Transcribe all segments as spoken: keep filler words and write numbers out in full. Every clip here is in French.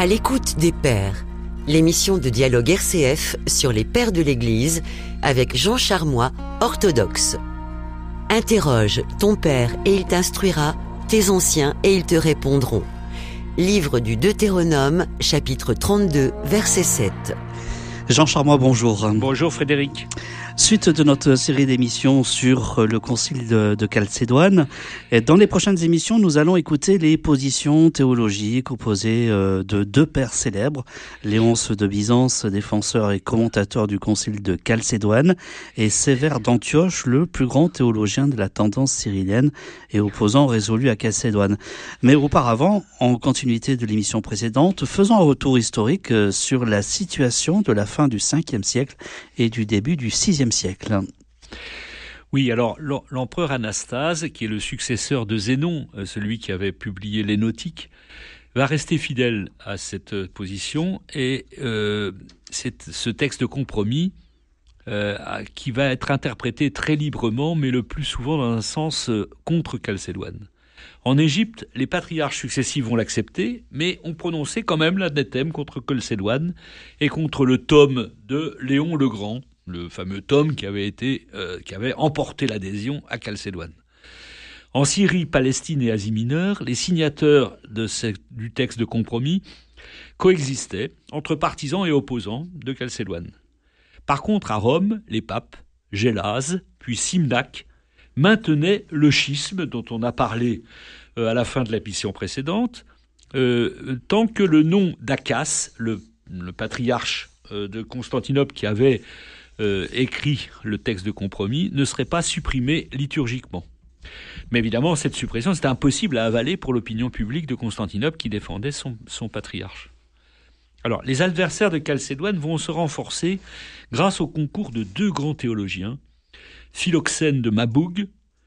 À l'écoute des pères, l'émission de dialogue R C F sur les pères de l'Église avec Jean Charmois, orthodoxe. Interroge ton père et il t'instruira, tes anciens et ils te répondront. Livre du Deutéronome, chapitre trente-deux, verset sept. Jean Charmois, bonjour. Bonjour Frédéric. Suite de notre série d'émissions sur le concile de, de Chalcédoine, dans les prochaines émissions, nous allons écouter les positions théologiques opposées de deux pères célèbres, Léonce de Byzance, défenseur et commentateur du concile de Chalcédoine, et Sévère d'Antioche, le plus grand théologien de la tendance cyrillienne et opposant résolu à Chalcédoine. Mais auparavant, en continuité de l'émission précédente, faisons un retour historique sur la situation de la fin du cinquième siècle et du début du sixième siècle. Oui, alors l'empereur Anastase, qui est le successeur de Zénon, celui qui avait publié les Nautiques, va rester fidèle à cette position et euh, c'est ce texte de compromis euh, qui va être interprété très librement, mais le plus souvent dans un sens contre Chalcédoine. En Égypte, les patriarches successifs vont l'accepter, mais ont prononcé quand même l'anathème contre Chalcédoine et contre le tome de Léon le Grand, le fameux tome qui avait été, euh, qui avait emporté l'adhésion à Chalcédoine. En Syrie, Palestine et Asie mineure, les signataires de ce, du texte de compromis coexistaient entre partisans et opposants de Chalcédoine. Par contre, à Rome, les papes, Gélase, puis Simnac, maintenaient le schisme dont on a parlé euh, à la fin de l'émission précédente, euh, tant que le nom d'Akas, le, le patriarche euh, de Constantinople qui avait euh, écrit le texte de compromis, ne serait pas supprimé liturgiquement. Mais évidemment, cette suppression, c'était impossible à avaler pour l'opinion publique de Constantinople qui défendait son, son patriarche. Alors, les adversaires de Chalcédoine vont se renforcer grâce au concours de deux grands théologiens, Philoxène de Maboug,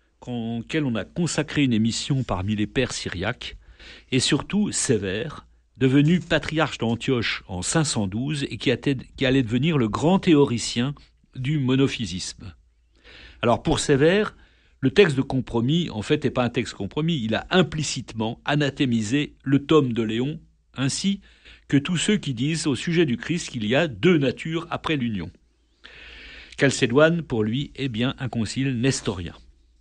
auquel on a consacré une émission parmi les pères syriaques, et surtout Sévère, devenu patriarche d'Antioche en cinq cent douze et qui, été, qui allait devenir le grand théoricien du monophysisme. Alors pour Sévère, le texte de compromis, en fait, n'est pas un texte compromis, il a implicitement anathémisé le tome de Léon, ainsi que tous ceux qui disent au sujet du Christ qu'il y a deux natures après l'union. Chalcédoine, pour lui, est bien un concile nestorien.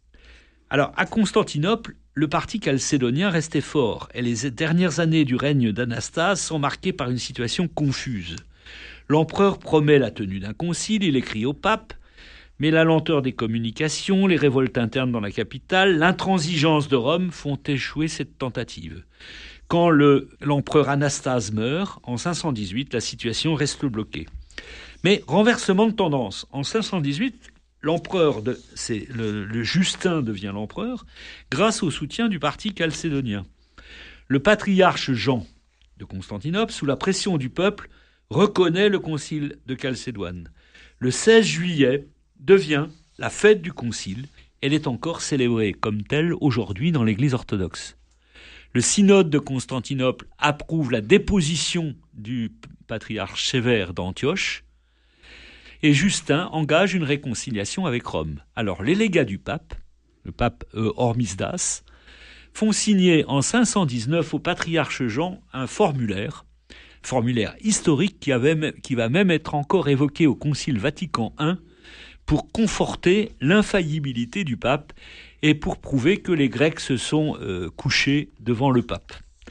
Alors, à Constantinople, le parti chalcédonien restait fort, et les dernières années du règne d'Anastase sont marquées par une situation confuse. L'empereur promet la tenue d'un concile, il écrit au pape, mais la lenteur des communications, les révoltes internes dans la capitale, l'intransigeance de Rome font échouer cette tentative. Quand le, l'empereur Anastase meurt, en cinq cent dix-huit, la situation reste bloquée. Mais renversement de tendance. En cinq cent dix-huit, l'empereur, de, c'est le, le Justin devient l'empereur grâce au soutien du parti chalcédonien. Le patriarche Jean de Constantinople, sous la pression du peuple, reconnaît le concile de Chalcédoine. Le seize juillet devient la fête du concile. Elle est encore célébrée comme telle aujourd'hui dans l'Église orthodoxe. Le synode de Constantinople approuve la déposition du patriarche Sévère d'Antioche, et Justin engage une réconciliation avec Rome. Alors, les légats du pape, le pape euh, Hormisdas, font signer en cinq cent dix-neuf au patriarche Jean un formulaire, formulaire historique qui, avait, qui va même être encore évoqué au Concile Vatican I pour conforter l'infaillibilité du pape et pour prouver que les Grecs se sont euh, couchés devant le pape.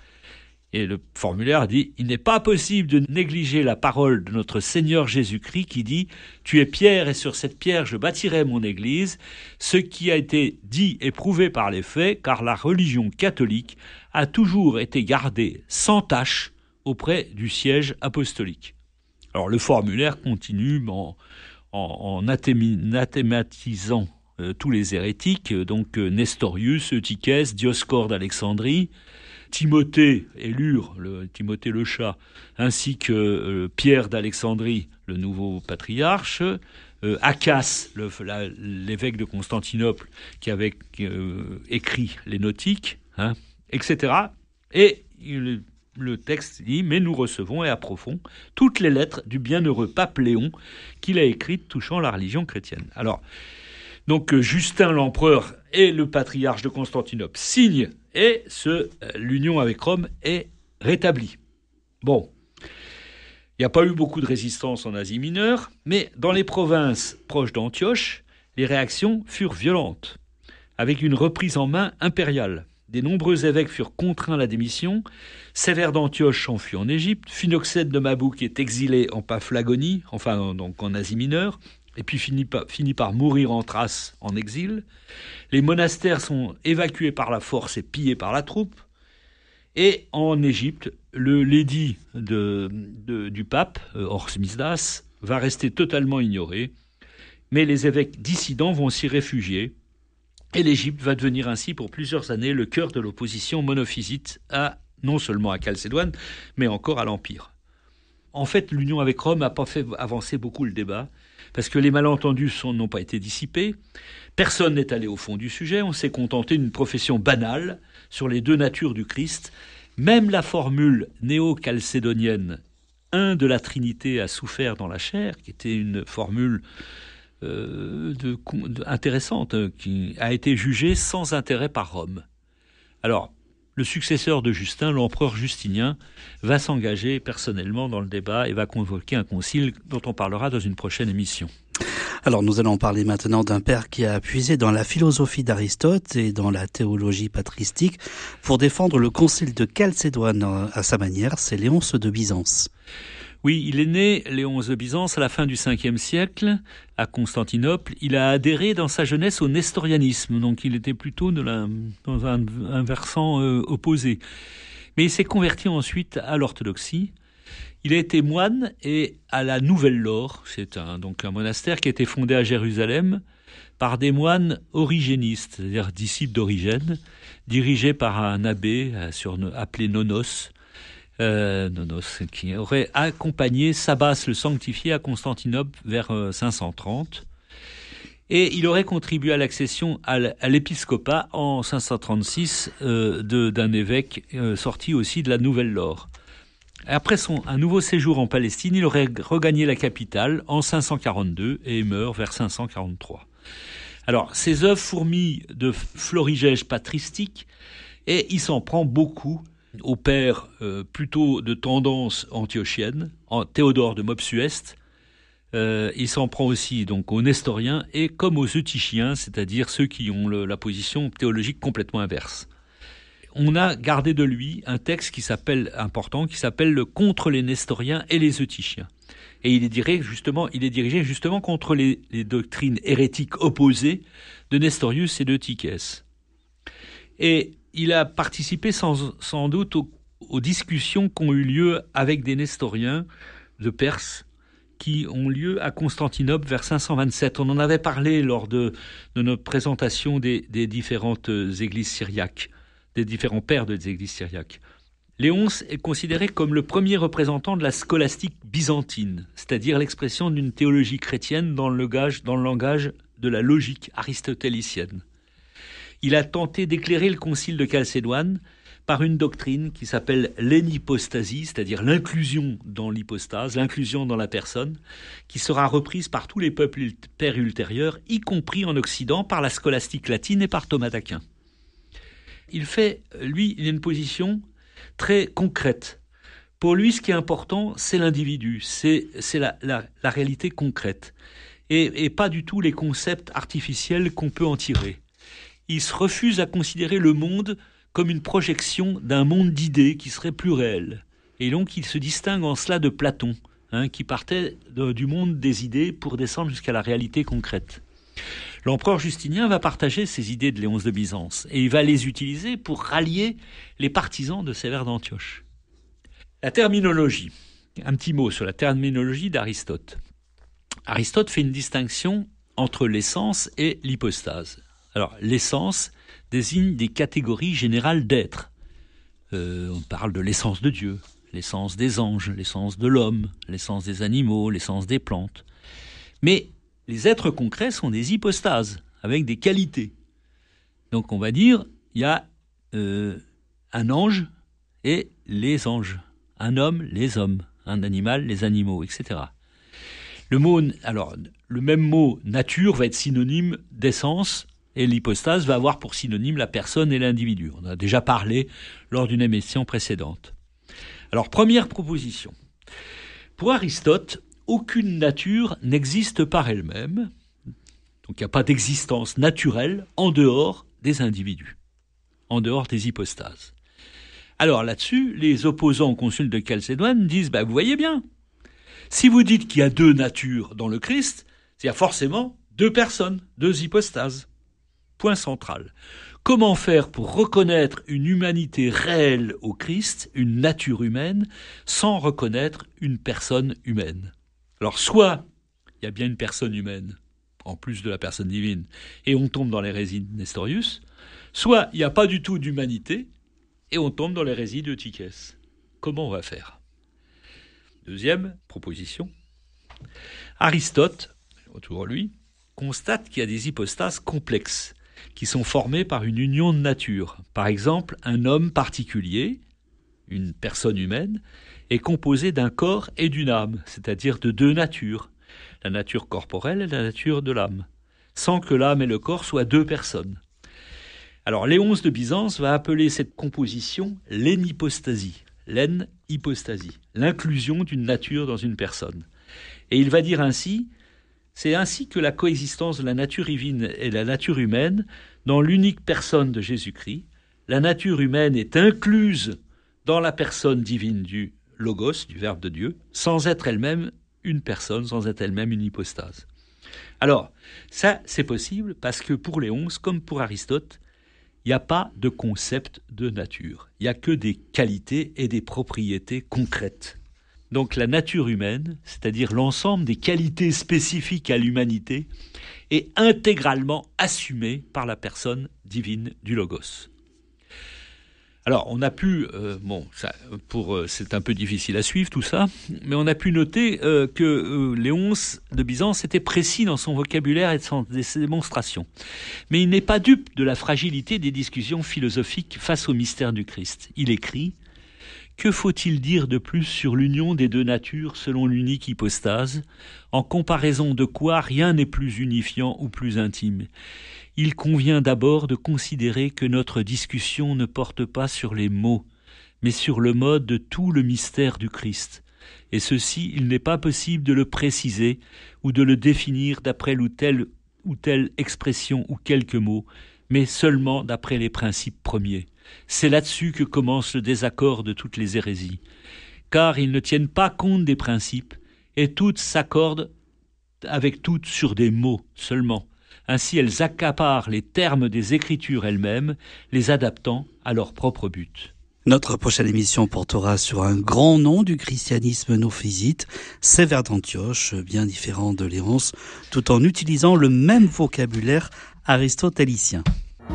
Et le formulaire dit « Il n'est pas possible de négliger la parole de notre Seigneur Jésus-Christ qui dit « Tu es pierre et sur cette pierre je bâtirai mon église », ce qui a été dit et prouvé par les faits, car la religion catholique a toujours été gardée sans tache auprès du siège apostolique. » Alors le formulaire continue en, en, en anathématisant euh, tous les hérétiques, donc euh, Nestorius, Eutychès, Dioscore d'Alexandrie, Timothée et Lure, le, Timothée le chat, ainsi que euh, Pierre d'Alexandrie, le nouveau patriarche, euh, Akas, le, la, l'évêque de Constantinople, qui avait euh, écrit les Nautiques, hein, et cetera. Et il, le texte dit « Mais nous recevons et approuvons toutes les lettres du bienheureux pape Léon qu'il a écrites touchant la religion chrétienne. » Alors, donc Justin l'empereur et le patriarche de Constantinople signent et ce, l'union avec Rome est rétablie. Bon, il n'y a pas eu beaucoup de résistance en Asie mineure, mais dans les provinces proches d'Antioche, les réactions furent violentes, avec une reprise en main impériale. Des nombreux évêques furent contraints à la démission. Sévère d'Antioche s'enfuit en Égypte. Phinoxède de Mabouc est exilé en Paphlagonie, enfin donc en Asie mineure, et puis finit par, finit par mourir en Thrace en exil. Les monastères sont évacués par la force et pillés par la troupe. Et en Égypte, le l'édit de, de, du pape, Hormisdas, va rester totalement ignoré. Mais les évêques dissidents vont s'y réfugier. Et l'Égypte va devenir ainsi pour plusieurs années le cœur de l'opposition monophysite à, non seulement à Chalcédoine, mais encore à l'Empire. En fait, l'union avec Rome n'a pas fait avancer beaucoup le débat, parce que les malentendus sont, n'ont pas été dissipés, personne n'est allé au fond du sujet, on s'est contenté d'une profession banale sur les deux natures du Christ. Même la formule néo-chalcédonienne, un de la Trinité a souffert dans la chair, qui était une formule Euh, de, de, intéressante, qui a été jugée sans intérêt par Rome. Alors, le successeur de Justin, l'empereur Justinien, va s'engager personnellement dans le débat et va convoquer un concile dont on parlera dans une prochaine émission. Alors nous allons parler maintenant d'un père qui a puisé dans la philosophie d'Aristote et dans la théologie patristique pour défendre le concile de Chalcédoine à sa manière, c'est Léonce de Byzance. Oui, il est né, Léonce de Byzance, à la fin du cinquième siècle, à Constantinople. Il a adhéré dans sa jeunesse au nestorianisme, donc il était plutôt de la, dans un, un versant euh, opposé. Mais il s'est converti ensuite à l'orthodoxie. Il a été moine et à la Nouvelle-Laure, c'est un, donc un monastère qui a été fondé à Jérusalem par des moines origénistes, c'est-à-dire disciples d'Origène, dirigés par un abbé appelé Nonos, Euh, Nonos, qui aurait accompagné Sabas le sanctifié à Constantinople vers euh, cinq cent trente. Et il aurait contribué à l'accession à l'épiscopat en cinq cent trente-six euh, de, d'un évêque euh, sorti aussi de la Nouvelle-Laure. Après son, un nouveau séjour en Palestine, il aurait regagné la capitale en cinq cent quarante-deux et meurt vers cinq cent quarante-trois. Alors, ses œuvres fourmillent de florigèges patristiques et il s'en prend beaucoup au père euh, plutôt de tendance antiochienne, en Théodore de Mopsueste. Euh, il s'en prend aussi donc aux nestoriens et comme aux eutychiens, c'est-à-dire ceux qui ont le, la position théologique complètement inverse. On a gardé de lui un texte qui s'appelle important, qui s'appelle le Contre les nestoriens et les eutychiens. Et il est dirigé justement, il est dirigé justement contre les, les doctrines hérétiques opposées de Nestorius et de Tychès. Et il a participé sans, sans doute aux, aux discussions qui ont eu lieu avec des nestoriens de Perse qui ont lieu à Constantinople vers cinq cent vingt-sept. On en avait parlé lors de, de notre présentation des, des différentes églises syriaques, des différents pères des églises syriaques. Léonce est considéré comme le premier représentant de la scolastique byzantine, c'est-à-dire l'expression d'une théologie chrétienne dans le langage, dans le langage de la logique aristotélicienne. Il a tenté d'éclairer le concile de Chalcédoine par une doctrine qui s'appelle l'énipostasie, c'est-à-dire l'inclusion dans l'hypostase, l'inclusion dans la personne, qui sera reprise par tous les peuples pères ultérieurs, y compris en Occident, par la scolastique latine et par Thomas d'Aquin. Il fait, lui, il a une position très concrète. Pour lui, ce qui est important, c'est l'individu, c'est, c'est la, la, la réalité concrète, et, et pas du tout les concepts artificiels qu'on peut en tirer. Il se refuse à considérer le monde comme une projection d'un monde d'idées qui serait plus réel. Et donc, il se distingue en cela de Platon, hein, qui partait de, du monde des idées pour descendre jusqu'à la réalité concrète. L'empereur Justinien va partager ces idées de Léonce de Byzance et il va les utiliser pour rallier les partisans de Sévère d'Antioche. La terminologie. Un petit mot sur la terminologie d'Aristote. Aristote fait une distinction entre l'essence et l'hypostase. Alors, l'essence désigne des catégories générales d'être. Euh, on parle de l'essence de Dieu, l'essence des anges, l'essence de l'homme, l'essence des animaux, l'essence des plantes. Mais les êtres concrets sont des hypostases, avec des qualités. Donc on va dire, il y a euh, un ange et les anges, un homme, les hommes, un animal, les animaux, et cetera. Le mot, alors, le même mot nature va être synonyme d'essence, et l'hypostase va avoir pour synonyme la personne et l'individu. On a déjà parlé lors d'une émission précédente. Alors, première proposition. Pour Aristote, aucune nature n'existe par elle-même. Donc, il n'y a pas d'existence naturelle en dehors des individus, en dehors des hypostases. Alors là-dessus, les opposants au concile de Chalcédoine disent bah, « vous voyez bien, si vous dites qu'il y a deux natures dans le Christ, il y a forcément deux personnes, deux hypostases. » Point central. Comment faire pour reconnaître une humanité réelle au Christ, une nature humaine, sans reconnaître une personne humaine ? Alors soit il y a bien une personne humaine, en plus de la personne divine, et on tombe dans l'hérésie de Nestorius, soit il n'y a pas du tout d'humanité, et on tombe dans l'hérésie de Tychès. Comment on va faire ? Deuxième proposition. Aristote, autour de lui, constate qu'il y a des hypostases complexes, qui sont formées par une union de nature. Par exemple, un homme particulier, une personne humaine, est composé d'un corps et d'une âme, c'est-à-dire de deux natures, la nature corporelle et la nature de l'âme, sans que l'âme et le corps soient deux personnes. Alors, Léonce de Byzance va appeler cette composition l'énipostasie, l'en-hypostasie, l'inclusion d'une nature dans une personne. Et il va dire ainsi, c'est ainsi que la coexistence de la nature divine et la nature humaine dans l'unique personne de Jésus-Christ, la nature humaine est incluse dans la personne divine du Logos, du Verbe de Dieu, sans être elle-même une personne, sans être elle-même une hypostase. Alors, ça, c'est possible parce que pour Léonce, comme pour Aristote, il n'y a pas de concept de nature. Il n'y a que des qualités et des propriétés concrètes. Donc la nature humaine, c'est-à-dire l'ensemble des qualités spécifiques à l'humanité, est intégralement assumée par la personne divine du Logos. Alors on a pu, euh, bon, ça, pour, euh, c'est un peu difficile à suivre tout ça, mais on a pu noter euh, que euh, Léonce de Byzance était précis dans son vocabulaire et dans ses démonstrations. Mais il n'est pas dupe de la fragilité des discussions philosophiques face au mystère du Christ. Il écrit: que faut-il dire de plus sur l'union des deux natures selon l'unique hypostase, en comparaison de quoi rien n'est plus unifiant ou plus intime ? Il convient d'abord de considérer que notre discussion ne porte pas sur les mots, mais sur le mode de tout le mystère du Christ. Et ceci, il n'est pas possible de le préciser ou de le définir d'après ou telle ou telle expression ou quelques mots, mais seulement d'après les principes premiers. C'est là-dessus que commence le désaccord de toutes les hérésies, car ils ne tiennent pas compte des principes, et toutes s'accordent avec toutes sur des mots seulement. Ainsi, elles accaparent les termes des Écritures elles-mêmes, les adaptant à leur propre but. Notre prochaine émission portera sur un grand nom du christianisme nophysite, Sévère d'Antioche, bien différent de Léonce, tout en utilisant le même vocabulaire aristotélicien.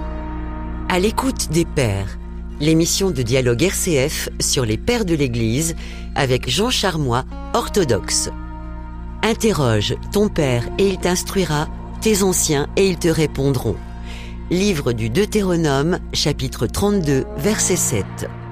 À l'écoute des Pères, l'émission de dialogue R C F sur les Pères de l'Église avec Jean Charmois, orthodoxe. Interroge ton Père et il t'instruira, tes anciens et ils te répondront. Livre du Deutéronome, chapitre trente-deux, verset sept.